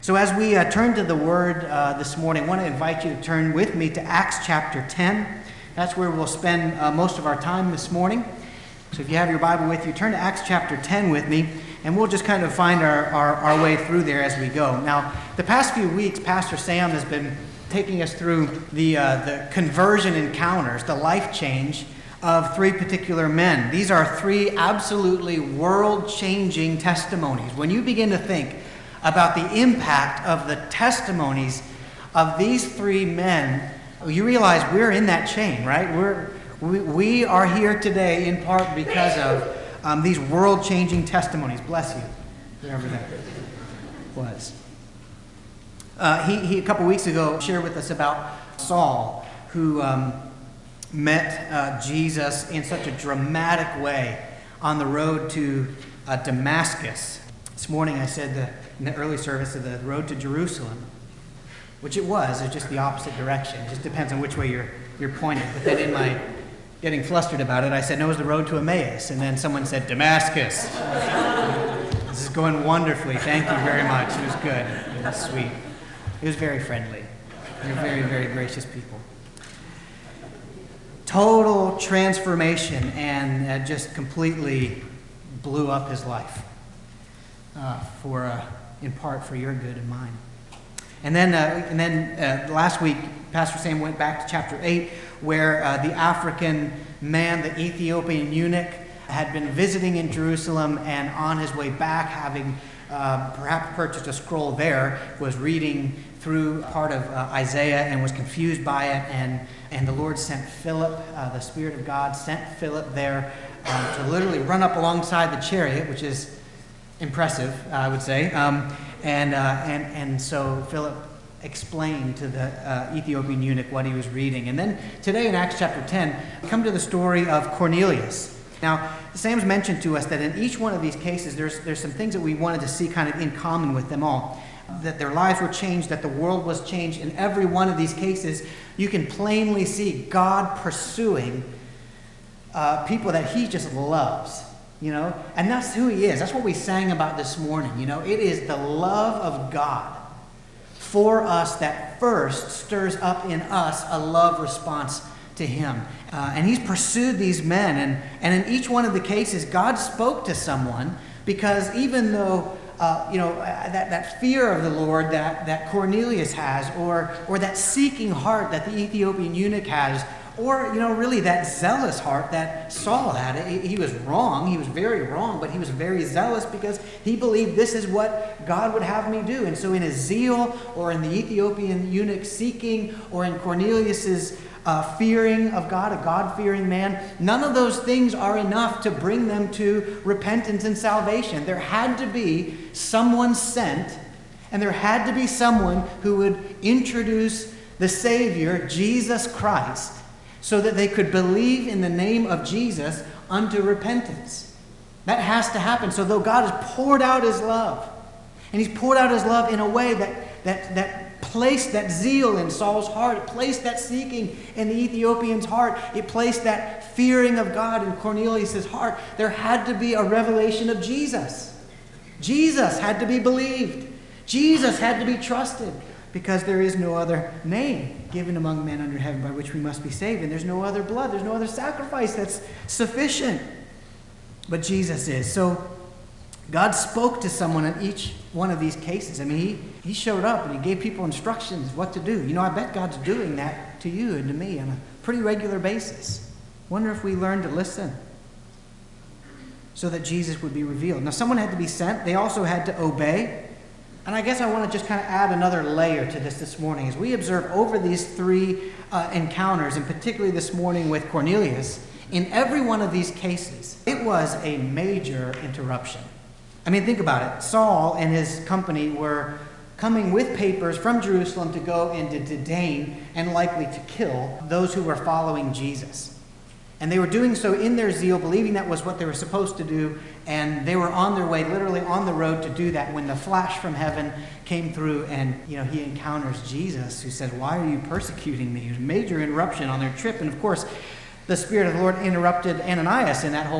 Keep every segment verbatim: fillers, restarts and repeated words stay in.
So as we uh, turn to the Word uh, this morning, I want to invite you to turn with me to Acts chapter ten. That's where we'll spend uh, most of our time this morning. So if you have your Bible with you, turn to Acts chapter ten with me, and we'll just kind of find our, our, our way through there as we go. Now, the past few weeks, Pastor Sam has been taking us through the, uh, the conversion encounters, the life change of three particular men. These are three absolutely world-changing testimonies. When you begin to think about the impact of the testimonies of these three men, you realize we're in that chain, right? We're, we, we are here today in part because of um, these world-changing testimonies. Bless you, whoever that was. Uh, he, he, a couple weeks ago, shared with us about Saul, who um, met uh, Jesus in such a dramatic way on the road to uh, Damascus. This morning I said the, in the early service of the road to Jerusalem, which it was. It's just the opposite direction. It just depends on which way you're you're pointed. But then in my getting flustered about it, I said, no, it was the road to Emmaus. And then someone said, Damascus. This is going wonderfully. Thank you very much. It was good. It was sweet. It was very friendly. You're very, very gracious people. Total transformation, and uh, just completely blew up his life. Uh, for uh, in part for your good and mine. And then, uh, and then uh, last week, Pastor Sam went back to chapter eight, where uh, the African man, the Ethiopian eunuch, had been visiting in Jerusalem, and on his way back, having uh, perhaps purchased a scroll there, was reading through part of uh, Isaiah and was confused by it, and, and the Lord sent Philip, uh, the Spirit of God sent Philip there um, to literally run up alongside the chariot, which is impressive, I would say. Um, and, uh, and, and so Philip explained to the uh, Ethiopian eunuch what he was reading. And then today in Acts chapter ten, we come to the story of Cornelius. Now, Sam's mentioned to us that in each one of these cases, there's, there's some things that we wanted to see kind of in common with them all. That their lives were changed, that the world was changed. In every one of these cases, you can plainly see God pursuing uh, people that he just loves. You know, and that's who he is. That's what we sang about this morning. You know, it is the love of God for us that first stirs up in us a love response to him. Uh, and he's pursued these men. And, and in each one of the cases, God spoke to someone, because even though, uh, you know, that, that fear of the Lord that, that Cornelius has, or, or that seeking heart that the Ethiopian eunuch has, or, you know, really that zealous heart that Saul had. He was wrong. He was very wrong, but he was very zealous because he believed this is what God would have me do. And so in his zeal, or in the Ethiopian eunuch seeking, or in Cornelius's uh, fearing of God, a God-fearing man, none of those things are enough to bring them to repentance and salvation. There had to be someone sent, and there had to be someone who would introduce the Savior, Jesus Christ, so that they could believe in the name of Jesus unto repentance. That has to happen. So though God has poured out his love, and he's poured out his love in a way that, that, that placed that zeal in Saul's heart, it placed that seeking in the Ethiopian's heart, it placed that fearing of God in Cornelius' heart, there had to be a revelation of Jesus. Jesus had to be believed. Jesus had to be trusted. Because there is no other name given among men under heaven by which we must be saved. And there's no other blood. There's no other sacrifice that's sufficient. But Jesus is. So God spoke to someone in each one of these cases. I mean, he, he showed up and he gave people instructions what to do. You know, I bet God's doing that to you and to me on a pretty regular basis. Wonder if we learn to listen so that Jesus would be revealed. Now, someone had to be sent. They also had to obey. And I guess I want to just kind of add another layer to this this morning. As we observe over these three uh, encounters, and particularly this morning with Cornelius, in every one of these cases, it was a major interruption. I mean, think about it. Saul and his company were coming with papers from Jerusalem to go and to detain and likely to kill those who were following Jesus. And they were doing so in their zeal, believing that was what they were supposed to do. And they were on their way, literally on the road to do that, when the flash from heaven came through, and you know he encounters Jesus, who says, "Why are you persecuting me?" It was a major interruption on their trip. And of course, the Spirit of the Lord interrupted Ananias in that whole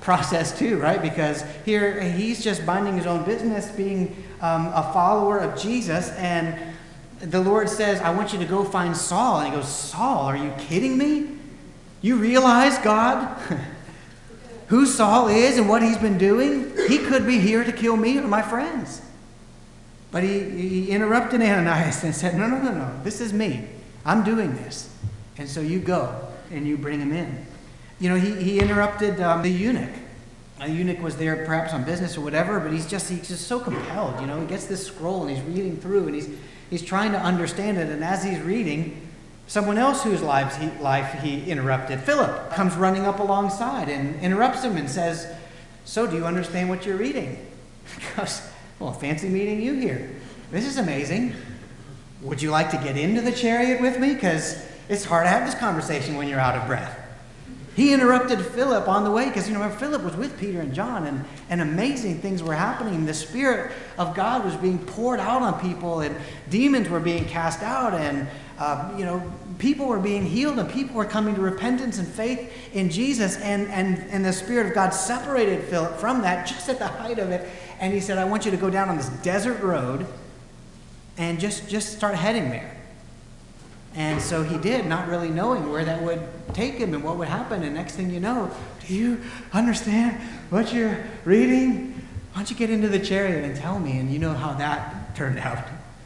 process too, right? Because here he's just minding his own business, being um, a follower of Jesus, and the Lord says, I want you to go find Saul. And he goes, Saul, are you kidding me? You realize, God, who Saul is and what he's been doing? He could be here to kill me or my friends. But he, he interrupted Ananias and said, no, no, no, no, this is me. I'm doing this. And so you go and you bring him in. You know, he, he interrupted um, the eunuch. The eunuch was there perhaps on business or whatever, but he's just he's just so compelled. You know, he gets this scroll and he's reading through and he's he's trying to understand it. And as he's reading, someone else whose lives he, life he interrupted, Philip, comes running up alongside and interrupts him and says, so do you understand what you're reading? He goes, well, fancy meeting you here. This is amazing. Would you like to get into the chariot with me? Because it's hard to have this conversation when you're out of breath. He interrupted Philip on the way because, you know, Philip was with Peter and John, and, and amazing things were happening. The Spirit of God was being poured out on people, and demons were being cast out, and, uh, you know, people were being healed, and people were coming to repentance and faith in Jesus, and, and, and the Spirit of God separated Philip from that just at the height of it, and he said, I want you to go down on this desert road and just, just start heading there. And so he did, not really knowing where that would take him and what would happen. And next thing you know, do you understand what you're reading? Why don't you get into the chariot and tell me? And you know how that turned out.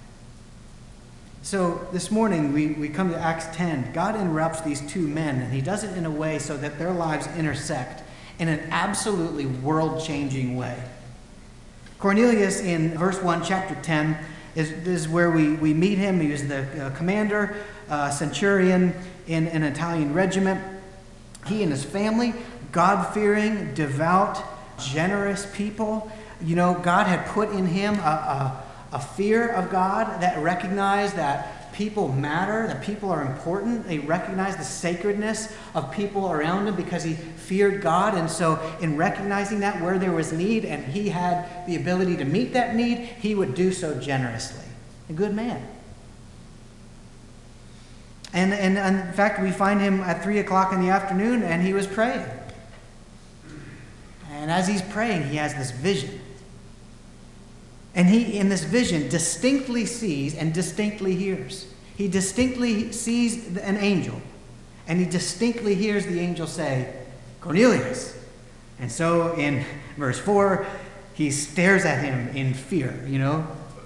So this morning, we, we come to Acts ten. God interrupts these two men, and he does it in a way so that their lives intersect in an absolutely world-changing way. Cornelius, in verse one, chapter ten, is, is where we, we meet him. He was the uh, commander, uh, centurion in an Italian regiment. He and his family, God-fearing, devout, generous people. You know, God had put in him a, a, a fear of God that recognized that people matter, that people are important. He recognized the sacredness of people around him because he feared God. And so in recognizing that, where there was need and he had the ability to meet that need, he would do so generously. A good man. And, and, and in fact, we find him at three o'clock in the afternoon, and he was praying. And as he's praying, he has this vision. And he, in this vision, distinctly sees and distinctly hears. He distinctly sees an angel. And he distinctly hears the angel say, Cornelius. And so in verse four, he stares at him in fear, you know.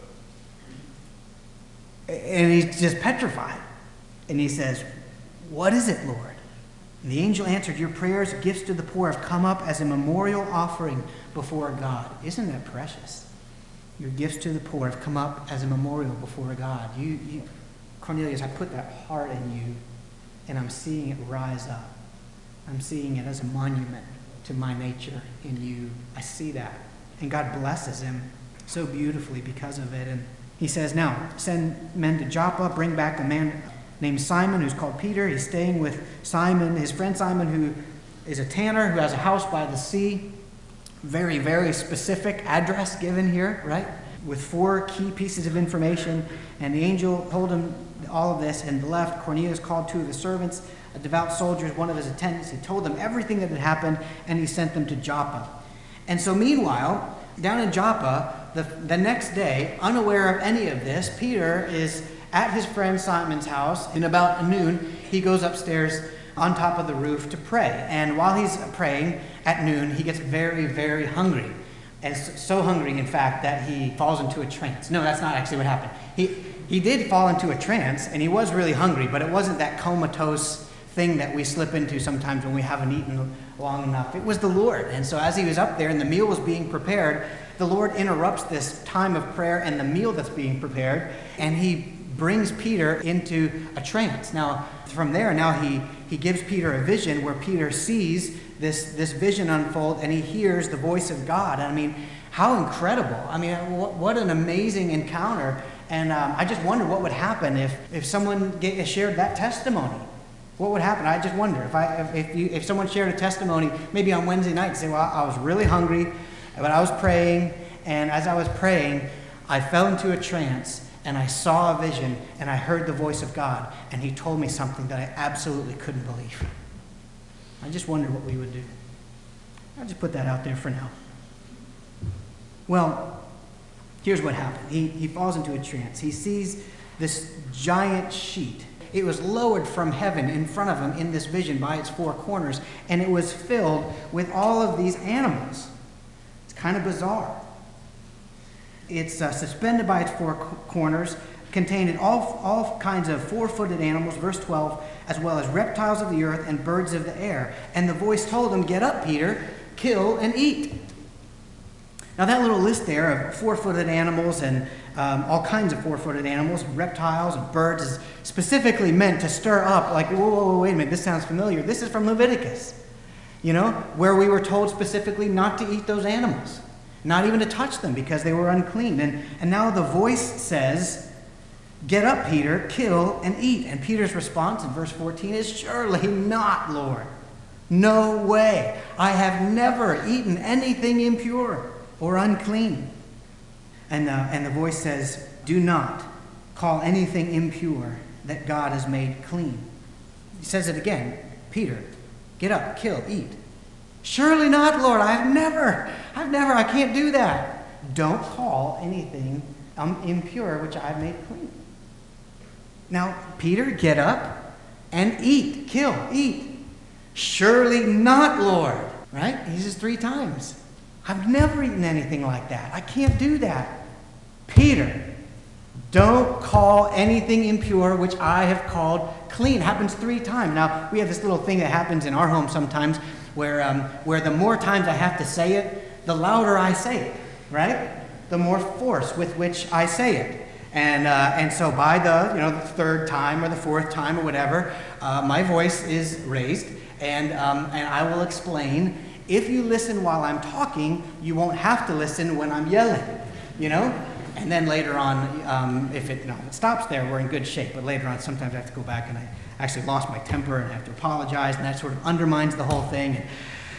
And he's just petrified. And he says, what is it, Lord? And the angel answered, your prayers, gifts to the poor, have come up as a memorial offering before God. Isn't that precious? Your gifts to the poor have come up as a memorial before God. You, you, Cornelius, I put that heart in you, and I'm seeing it rise up. I'm seeing it as a monument to my nature in you. I see that. And God blesses him so beautifully because of it. And he says, now, send men to Joppa, bring back a man named Simon, who's called Peter. He's staying with Simon, his friend Simon, who is a tanner, who has a house by the sea. Very, very specific address given here, right? With four key pieces of information. And the angel told him all of this and left. Cornelius called two of his servants, a devout soldier, one of his attendants. He told them everything that had happened, and he sent them to Joppa. And so meanwhile, down in Joppa, the, the next day, unaware of any of this, Peter is at his friend Simon's house. And about noon, he goes upstairs on top of the roof to pray. And while he's praying at noon, he gets very, very hungry. And so hungry, in fact, that he falls into a trance. No, that's not actually what happened. He, he did fall into a trance, and he was really hungry, but it wasn't that comatose thing that we slip into sometimes when we haven't eaten long enough. It was the Lord. And so as he was up there and the meal was being prepared, the Lord interrupts this time of prayer and the meal that's being prepared, and he brings Peter into a trance. Now, from there, now he, he gives Peter a vision where Peter sees this, this vision unfold, and he hears the voice of God. I mean, how incredible. I mean, what, what an amazing encounter. And um, I just wonder what would happen if, if someone get, shared that testimony. What would happen? I just wonder if I if if, you, if someone shared a testimony maybe on Wednesday night and say, well, I was really hungry, but I was praying, and as I was praying, I fell into a trance, and I saw a vision, and I heard the voice of God, and he told me something that I absolutely couldn't believe. I just wonder what we would do. I'll just put that out there for now. Well, here's what happened. He, he falls into a trance. He sees this giant sheet. It was lowered from heaven in front of him in this vision by its four corners, and it was filled with all of these animals. It's kind of bizarre. It's uh, suspended by its four co- corners, containing all, all kinds of four-footed animals, verse twelve, as well as reptiles of the earth and birds of the air. And the voice told him, "Get up, Peter, kill and eat." Now that little list there of four-footed animals and um, all kinds of four-footed animals, reptiles and birds, is specifically meant to stir up, like, whoa, whoa, whoa, wait a minute, this sounds familiar. This is from Leviticus, you know, where we were told specifically not to eat those animals, not even to touch them because they were unclean. And, and now the voice says, "Get up, Peter, kill and eat." And Peter's response in verse fourteen is, "Surely not, Lord. No way. I have never eaten anything impure or unclean." And, uh, and the voice says, "Do not call anything impure that God has made clean." He says it again. "Peter, get up, kill, eat." "Surely not, Lord. I've never, I've never, I can't do that." "Don't call anything um, impure which I've made clean." Now, Peter, get up and eat, kill, eat. "Surely not, Lord." Right? He says three times. "I've never eaten anything like that. I can't do that." "Peter, don't call anything impure which I have called clean." Happens three times. Now, we have this little thing that happens in our home sometimes where, um, where the more times I have to say it, the louder I say it, right? The more force with which I say it. And uh, and so by the you know the third time or the fourth time or whatever, uh, my voice is raised, and um, and I will explain. If you listen while I'm talking, you won't have to listen when I'm yelling, you know. And then later on, um, if it, you know, it stops there, we're in good shape. But later on, sometimes I have to go back and I actually lost my temper and I have to apologize, and that sort of undermines the whole thing. And,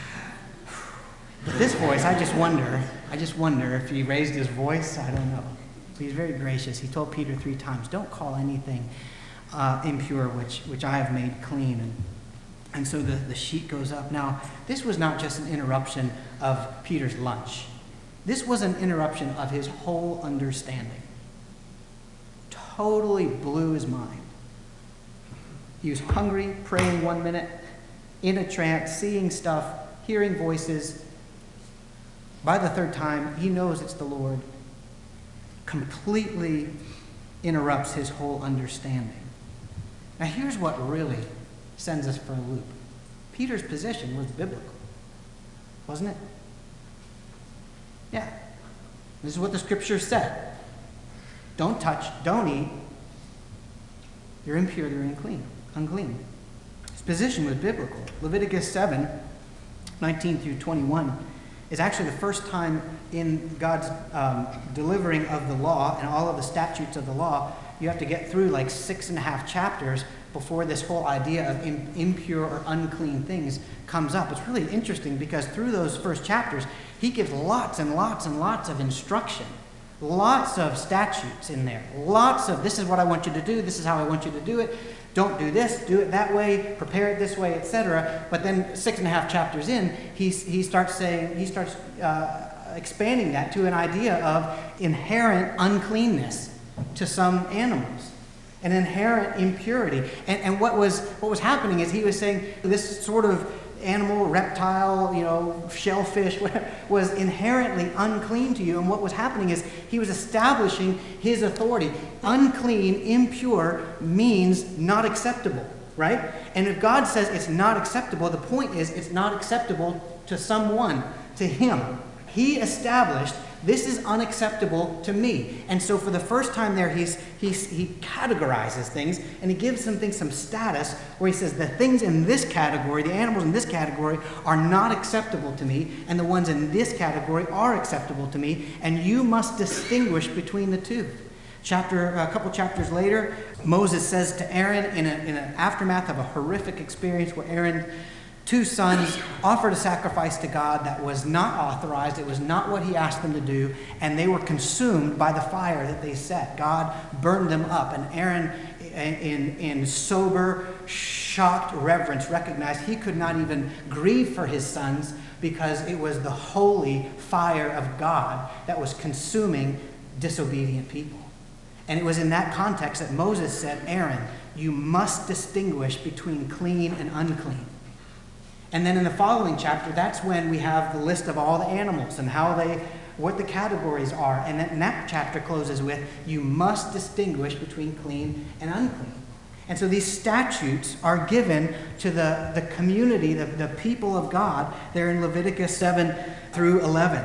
but this voice, I just wonder, I just wonder if he raised his voice. I don't know. He's very gracious. He told Peter three times, "Don't call anything uh, impure which which I have made clean." And and so the, the sheet goes up. Now, this was not just an interruption of Peter's lunch. This was an interruption of his whole understanding. Totally blew his mind. He was hungry, praying one minute, in a trance, seeing stuff, hearing voices. By the third time, he knows it's the Lord. Completely interrupts his whole understanding. Now here's what really sends us for a loop. Peter's position was biblical, wasn't it? Yeah. This is what the scripture said. Don't touch, don't eat. You're impure, you're unclean. Unclean. His position was biblical. Leviticus seven, nineteen through twenty-one is actually the first time in God's um, delivering of the law and all of the statutes of the law. You have to get through like six and a half chapters before this whole idea of im- impure or unclean things comes up. It's really interesting because through those first chapters, he gives lots and lots and lots of instruction, lots of statutes in there, lots of this is what I want you to do, this is how I want you to do it, don't do this, do it that way, prepare it this way, et cetera. But then six and a half chapters in, he, he starts saying, he starts uh, expanding that to an idea of inherent uncleanness to some animals, an inherent impurity. And, and what was what was happening is he was saying this sort of animal, reptile, you know, shellfish, whatever, was inherently unclean to you. And what was happening is he was establishing his authority. Unclean, impure means not acceptable, right? And if God says it's not acceptable, the point is it's not acceptable to someone, to him. He established this is unacceptable to me. And so for the first time there, he's, he's, he categorizes things, and he gives some things some status where he says the things in this category, the animals in this category, are not acceptable to me, and the ones in this category are acceptable to me, and you must distinguish between the two. Chapter, a couple chapters later, Moses says to Aaron in, a, in an aftermath of a horrific experience where Aaron two sons offered a sacrifice to God that was not authorized. It was not what he asked them to do, and they were consumed by the fire that they set. God burned them up, and Aaron, in, in sober, shocked reverence, recognized he could not even grieve for his sons because it was the holy fire of God that was consuming disobedient people. And it was in that context that Moses said, Aaron, you must distinguish between clean and unclean. And then in the following chapter, that's when we have the list of all the animals and how they, what the categories are. And then that chapter closes with, you must distinguish between clean and unclean. And so these statutes are given to the, the community, the, the people of God. They're in Leviticus seven through eleven.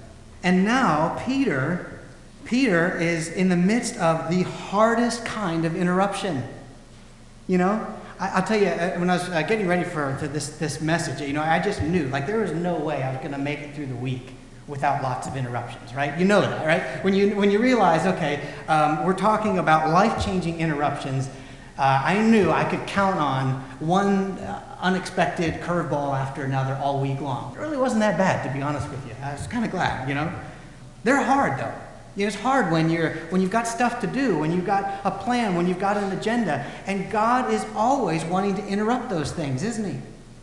And now Peter, Peter is in the midst of the hardest kind of interruption. You know? I'll tell you, when I was getting ready for, for this, this message, you know, I just knew, like, there was no way I was going to make it through the week without lots of interruptions, right? You know that, right? When you when you realize, okay, um, we're talking about life-changing interruptions, uh, I knew I could count on one uh, unexpected curveball after another all week long. It really wasn't that bad, to be honest with you. I was kind of glad, you know? They're hard, though. You know, it's hard when you're when you've got stuff to do, when you've got a plan, when you've got an agenda, and God is always wanting to interrupt those things, isn't he?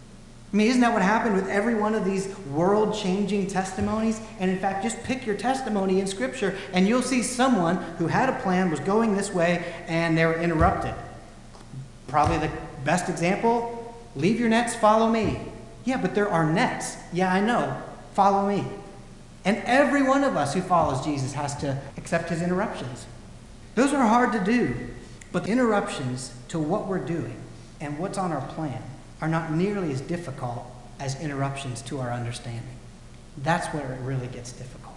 I mean, isn't that what happened with every one of these world-changing testimonies? And in fact, just pick your testimony in Scripture, and you'll see someone who had a plan, was going this way, and they were interrupted. Probably the best example, leave your nets, follow me. Yeah, but there are nets. Yeah, I know. Follow me. And every one of us who follows Jesus has to accept his interruptions. Those are hard to do, but interruptions to what we're doing and what's on our plan are not nearly as difficult as interruptions to our understanding. That's where it really gets difficult.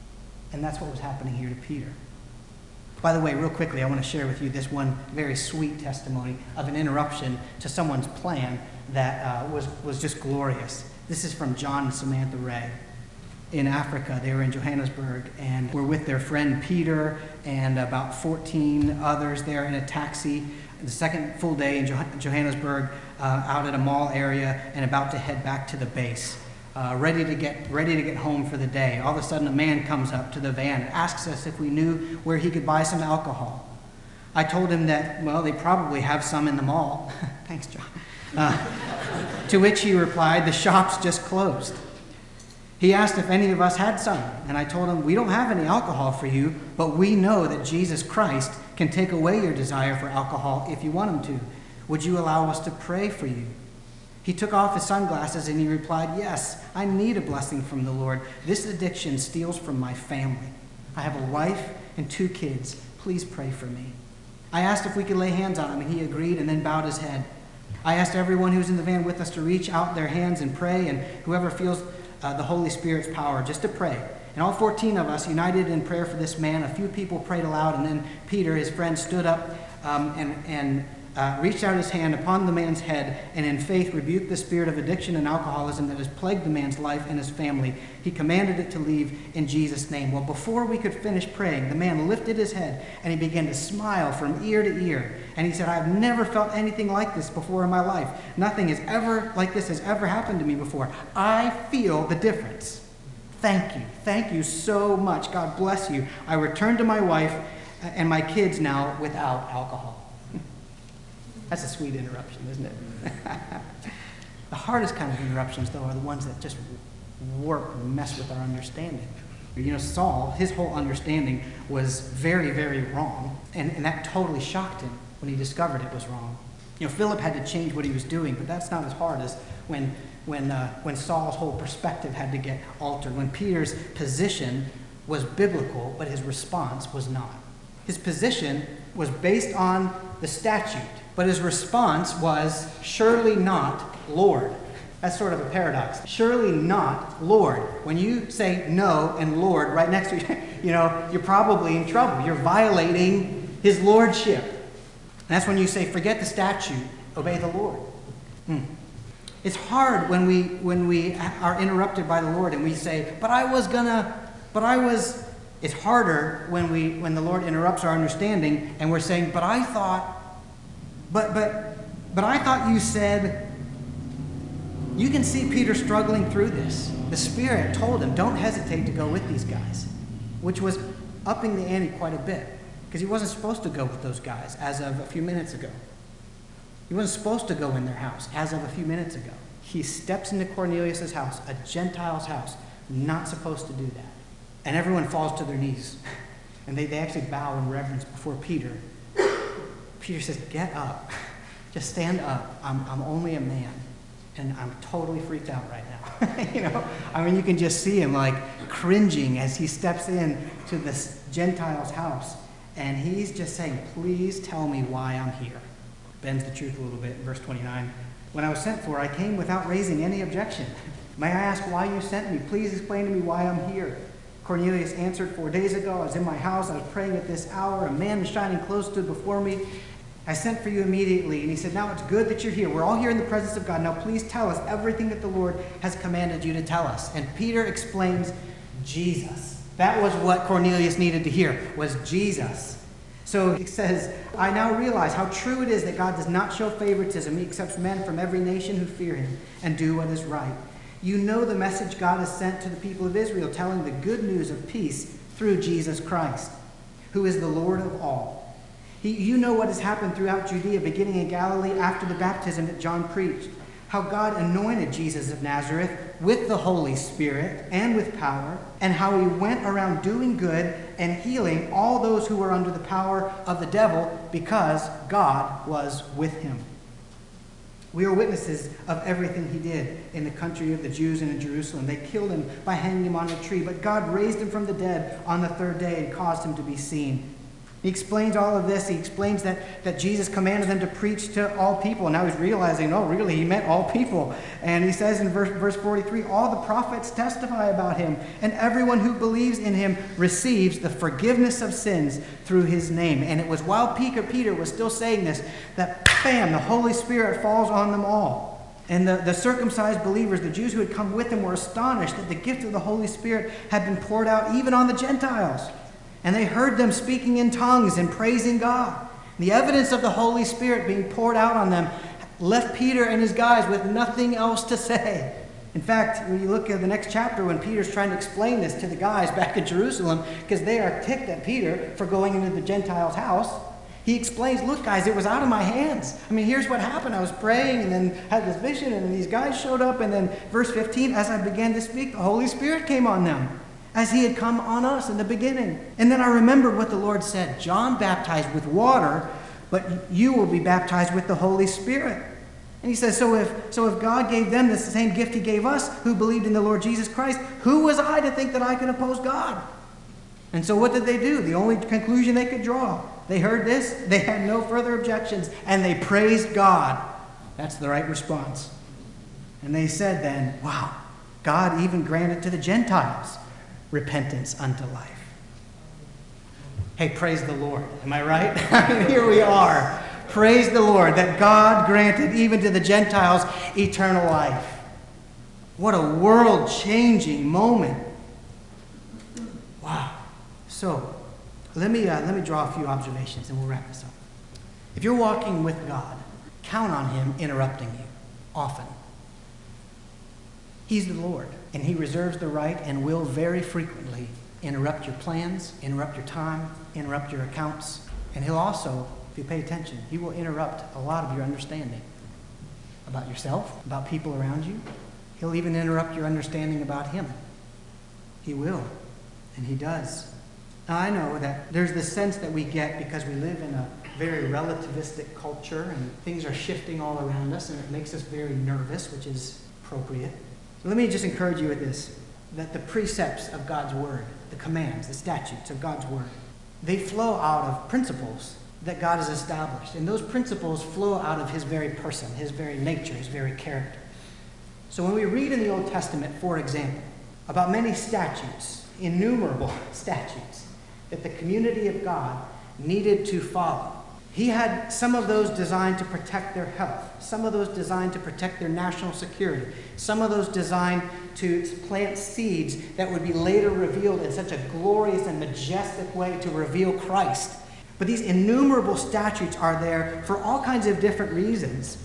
And that's what was happening here to Peter. By the way, real quickly, I want to share with you this one very sweet testimony of an interruption to someone's plan that uh, was, was just glorious. This is from John and Samantha Ray. In Africa, they were in Johannesburg, and were with their friend Peter and about fourteen others there in a taxi. The second full day in Johannesburg, uh, out at a mall area, and about to head back to the base, uh, ready to get ready to get home for the day. All of a sudden, a man comes up to the van and asks us if we knew where he could buy some alcohol. I told him that, well, they probably have some in the mall. Thanks, John. Uh, to which he replied, the shop's just closed. He asked if any of us had some, and I told him, we don't have any alcohol for you, but we know that Jesus Christ can take away your desire for alcohol if you want him to. Would you allow us to pray for you? He took off his sunglasses and he replied, yes, I need a blessing from the Lord. This addiction steals from my family. I have a wife and two kids. Please pray for me. I asked if we could lay hands on him, and he agreed and then bowed his head. I asked everyone who was in the van with us to reach out their hands and pray, and whoever feels Uh, the Holy Spirit's power, just to pray. And all fourteen of us united in prayer for this man. A few people prayed aloud, and then Peter, his friend, stood up um, and, and uh, reached out his hand upon the man's head, and in faith rebuked the spirit of addiction and alcoholism that has plagued the man's life and his family. He commanded it to leave in Jesus' name. Well, before we could finish praying, the man lifted his head, and he began to smile from ear to ear. And he said, I've never felt anything like this before in my life. Nothing has ever like this has ever happened to me before. I feel the difference. Thank you. Thank you so much. God bless you. I return to my wife and my kids now without alcohol. That's a sweet interruption, isn't it? The hardest kind of interruptions, though, are the ones that just warp and mess with our understanding. You know, Saul, his whole understanding was very, very wrong, and, and that totally shocked him when he discovered it was wrong. You know, Philip had to change what he was doing, but that's not as hard as when when uh, when Saul's whole perspective had to get altered, when Peter's position was biblical, but his response was not. His position was based on the statute, but his response was, surely not, Lord. That's sort of a paradox. Surely not, Lord. When you say no and Lord right next to you, you know, you're probably in trouble. You're violating his lordship. And that's when you say, forget the statute, obey the Lord. Hmm. It's hard when we when we are interrupted by the Lord and we say, but I was gonna, but I was, it's harder when we when the Lord interrupts our understanding and we're saying, but I thought, but but but I thought you said, You can see Peter struggling through this. The Spirit told him, don't hesitate to go with these guys, which was upping the ante quite a bit, because he wasn't supposed to go with those guys as of a few minutes ago. He wasn't supposed to go in their house as of a few minutes ago. He steps into Cornelius' house, a Gentile's house, not supposed to do that. And everyone falls to their knees. And they, they actually bow in reverence before Peter. Peter says, get up. Just stand up. I'm, I'm only a man. And I'm totally freaked out right now. you know, I mean, you can just see him like cringing as he steps in to this Gentile's house. And he's just saying, please tell me why I'm here. Bends the truth a little bit in verse twenty-nine. When I was sent for, I came without raising any objection. May I ask why you sent me? Please explain to me why I'm here. Cornelius answered, four days ago, I was in my house. I was praying at this hour. A man in shining clothes stood before me. I sent for you immediately. And he said, now it's good that you're here. We're all here in the presence of God. Now please tell us everything that the Lord has commanded you to tell us. And Peter explains Jesus. That was what Cornelius needed to hear, was Jesus. So he says, I now realize how true it is that God does not show favoritism. He accepts men from every nation who fear him and do what is right. You know the message God has sent to the people of Israel, telling the good news of peace through Jesus Christ, who is the Lord of all. He, you know what has happened throughout Judea, beginning in Galilee after the baptism that John preached, how God anointed Jesus of Nazareth with the Holy Spirit and with power, and how he went around doing good and healing all those who were under the power of the devil, because God was with him. We are witnesses of everything he did in the country of the Jews and in Jerusalem. They killed him by hanging him on a tree, but God raised him from the dead on the third day and caused him to be seen. He explains all of this. He explains that, that Jesus commanded them to preach to all people. And now he's realizing, oh, really, he meant all people. And he says in verse, verse forty-three, all the prophets testify about him, and everyone who believes in him receives the forgiveness of sins through his name. And it was while Peter was still saying this that, bam, the Holy Spirit falls on them all. And the, the circumcised believers, the Jews who had come with him, were astonished that the gift of the Holy Spirit had been poured out even on the Gentiles. And they heard them speaking in tongues and praising God. The evidence of the Holy Spirit being poured out on them left Peter and his guys with nothing else to say. In fact, when you look at the next chapter, when Peter's trying to explain this to the guys back in Jerusalem, because they are ticked at Peter for going into the Gentiles' house, he explains, look, guys, it was out of my hands. I mean, here's what happened. I was praying and then had this vision, and these guys showed up. And then verse fifteen, as I began to speak, the Holy Spirit came on them, as he had come on us in the beginning. And then I remembered what the Lord said. John baptized with water, but you will be baptized with the Holy Spirit. And he says, so if, so if God gave them the same gift he gave us, who believed in the Lord Jesus Christ, who was I to think that I could oppose God? And so what did they do? The only conclusion they could draw. They heard this, they had no further objections, and they praised God. That's the right response. And they said then, wow, God even granted to the Gentiles repentance unto life. Hey, praise the Lord. Am I right? I mean, here we are. Praise the Lord that God granted even to the Gentiles eternal life. What a world-changing moment. Wow. So, let me, uh, let me draw a few observations and we'll wrap this up. If you're walking with God, count on him interrupting you often. He's the Lord, and he reserves the right and will very frequently interrupt your plans, interrupt your time, interrupt your accounts. And he'll also, if you pay attention, he will interrupt a lot of your understanding about yourself, about people around you. He'll even interrupt your understanding about him. He will, and he does. Now, I know that there's this sense that we get because we live in a very relativistic culture and things are shifting all around us, and it makes us very nervous, which is appropriate. Let me just encourage you with this, that the precepts of God's word, the commands, the statutes of God's word, they flow out of principles that God has established. And those principles flow out of his very person, his very nature, his very character. So when we read in the Old Testament, for example, about many statutes, innumerable statutes, that the community of God needed to follow, he had some of those designed to protect their health, some of those designed to protect their national security, some of those designed to plant seeds that would be later revealed in such a glorious and majestic way to reveal Christ. But these innumerable statutes are there for all kinds of different reasons.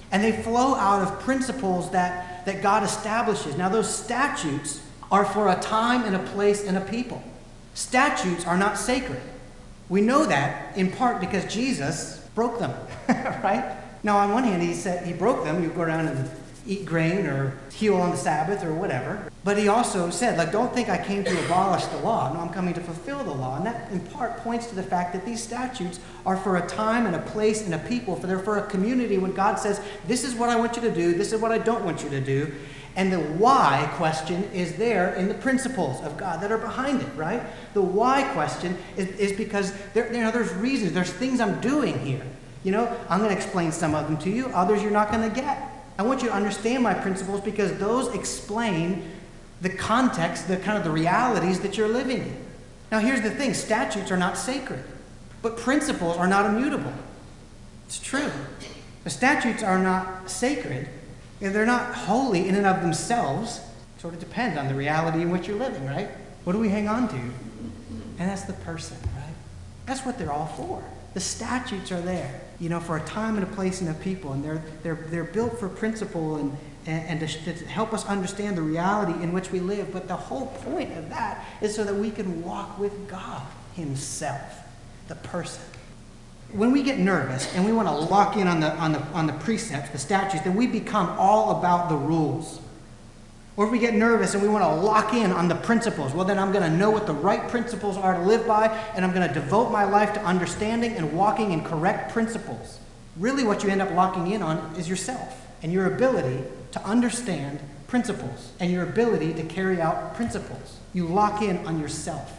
And they flow out of principles that, that God establishes. Now, those statutes are for a time and a place and a people. Statutes are not sacred. We know that in part because Jesus broke them, right? Now, on one hand, he said he broke them. You go around and eat grain or heal on the Sabbath or whatever. But he also said, like, don't think I came to abolish the law. No, I'm coming to fulfill the law. And that in part points to the fact that these statutes are for a time and a place and a people. For they're for a community when God says, this is what I want you to do. This is what I don't want you to do. And the why question is there in the principles of God that are behind it, right? The why question is, is because there, you know, there's reasons. There's things I'm doing here. You know, I'm going to explain some of them to you. Others you're not going to get. I want you to understand my principles because those explain the context, the kind of the realities that you're living in. Now, here's the thing. Statutes are not sacred, but principles are not immutable. It's true. The statutes are not sacred. They're not holy in and of themselves. It sort of depends on the reality in which you're living, right? What do we hang on to? And that's the person, right? That's what they're all for. The statutes are there, you know, for a time and a place and a people, and they're they're they're built for principle and and, and to, to help us understand the reality in which we live. But the whole point of that is so that we can walk with God Himself, the person. When we get nervous and we want to lock in on the on the on the precepts, the statutes, then we become all about the rules. Or if we get nervous and we want to lock in on the principles, well, then I'm going to know what the right principles are to live by, and I'm going to devote my life to understanding and walking in correct principles. Really what you end up locking in on is yourself and your ability to understand principles and your ability to carry out principles. You lock in on yourself.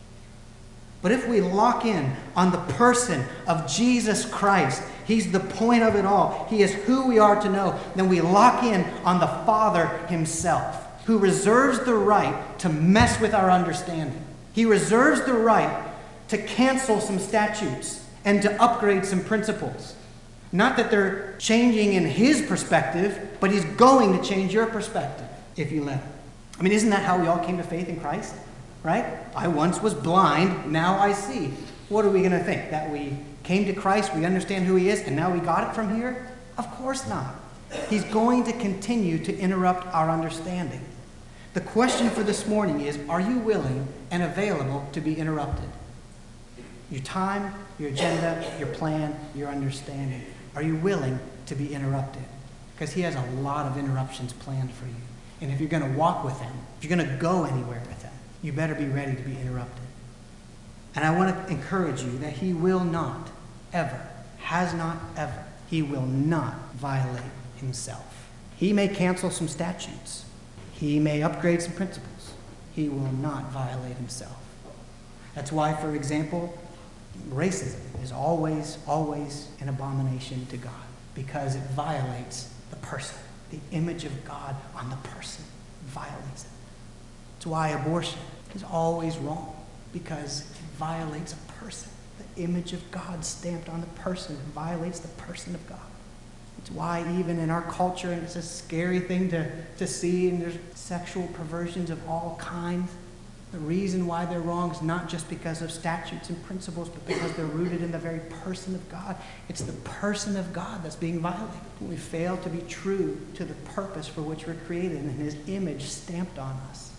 But if we lock in on the person of Jesus Christ, He's the point of it all. He is who we are to know. Then we lock in on the Father Himself, who reserves the right to mess with our understanding. He reserves the right to cancel some statutes and to upgrade some principles. Not that they're changing in His perspective, but He's going to change your perspective if you let Him. I mean, isn't that how we all came to faith in Christ? Right? I once was blind, now I see. What are we going to think? That we came to Christ, we understand who He is, and now we got it from here? Of course not. He's going to continue to interrupt our understanding. The question for this morning is, are you willing and available to be interrupted? Your time, your agenda, your plan, your understanding. Are you willing to be interrupted? Because He has a lot of interruptions planned for you. And if you're going to walk with Him, if you're going to go anywhere with Him, you better be ready to be interrupted. And I want to encourage you that He will not, ever, has not ever, He will not violate Himself. He may cancel some statutes. He may upgrade some principles. He will not violate Himself. That's why, for example, racism is always, always an abomination to God, because it violates the person. The image of God on the person violates it. That's why abortion is always wrong, because it violates a person. The image of God stamped on the person violates the person of God. It's why even in our culture, and it's a scary thing to, to see, and there's sexual perversions of all kinds. The reason why they're wrong is not just because of statutes and principles, but because they're rooted in the very person of God. It's the person of God that's being violated. We fail to be true to the purpose for which we're created and His image stamped on us.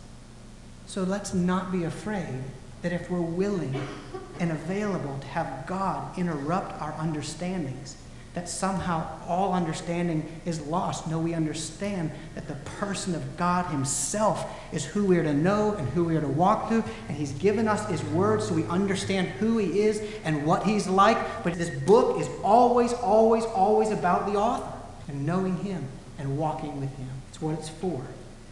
So let's not be afraid that if we're willing and available to have God interrupt our understandings, that somehow all understanding is lost. No, we understand that the person of God Himself is who we are to know and who we are to walk through, and He's given us His word so we understand who He is and what He's like. But this book is always, always, always about the author and knowing Him and walking with Him. It's what it's for.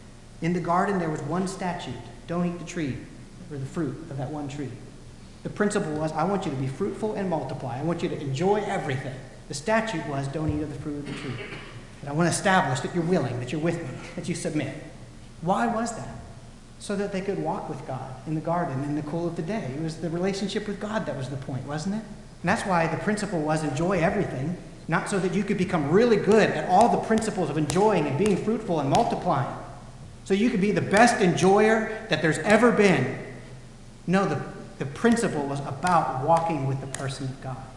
In the garden, there was one statute. Don't eat the tree or the fruit of that one tree. The principle was, I want you to be fruitful and multiply. I want you to enjoy everything. The statute was, don't eat of the fruit of the tree. And I want to establish that you're willing, that you're with me, that you submit. Why was that? So that they could walk with God in the garden in the cool of the day. It was the relationship with God that was the point, wasn't it? And that's why the principle was enjoy everything, not so that you could become really good at all the principles of enjoying and being fruitful and multiplying. So you could be the best enjoyer that there's ever been. No, the, the principle was about walking with the person of God.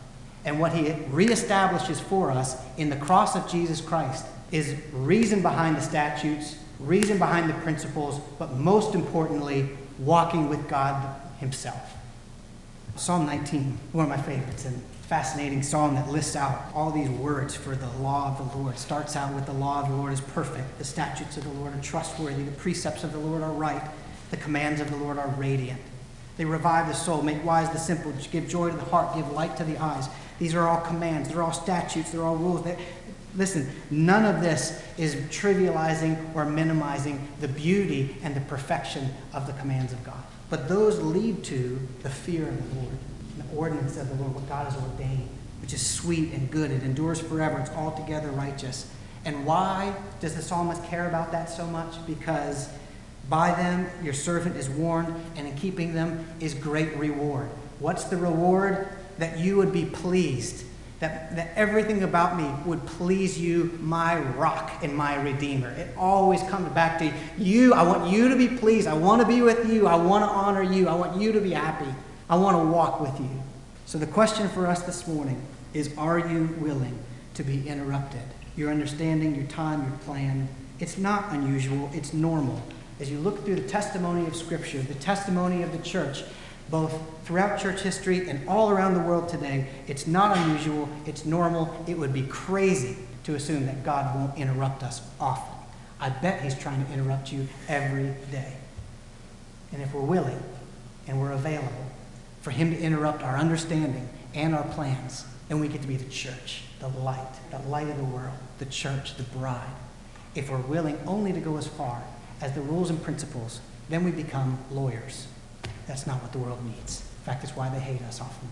And what he reestablishes for us in the cross of Jesus Christ is reason behind the statutes, reason behind the principles, but most importantly, walking with God himself. Psalm nineteen, one of my favorites, and fascinating psalm that lists out all these words for the law of the Lord. Starts out with the law of the Lord is perfect. The statutes of the Lord are trustworthy. The precepts of the Lord are right. The commands of the Lord are radiant. They revive the soul, make wise the simple, give joy to the heart, give light to the eyes. These are all commands. They're all statutes. They're all rules. They, listen, none of this is trivializing or minimizing the beauty and the perfection of the commands of God. But those lead to the fear of the Lord, the ordinance of the Lord, what God has ordained, which is sweet and good. It endures forever. It's altogether righteous. And why does the psalmist care about that so much? Because by them your servant is warned, and in keeping them is great reward. What's the reward? That you would be pleased, that, that everything about me would please you, my rock and my redeemer. It always comes back to you. I want you to be pleased. I want to be with you. I want to honor you. I want you to be happy. I want to walk with you. So the question for us this morning is, are you willing to be interrupted? Your understanding, your time, your plan, it's not unusual. It's normal. As you look through the testimony of Scripture, the testimony of the church, both throughout church history and all around the world today, it's not unusual, it's normal. It would be crazy to assume that God won't interrupt us often. I bet he's trying to interrupt you every day. And if we're willing and we're available for him to interrupt our understanding and our plans, then we get to be the church, the light, the light of the world, the church, the bride. If we're willing only to go as far as the rules and principles, then we become lawyers. That's not what the world needs. In fact, it's why they hate us often.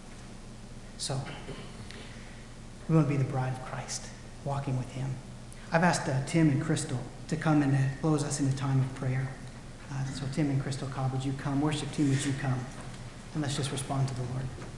So, we want to be the bride of Christ, walking with him. I've asked uh, Tim and Crystal to come and uh, close us in a time of prayer. Uh, so Tim and Crystal Cobb, would you come? Worship team, would you come? And let's just respond to the Lord.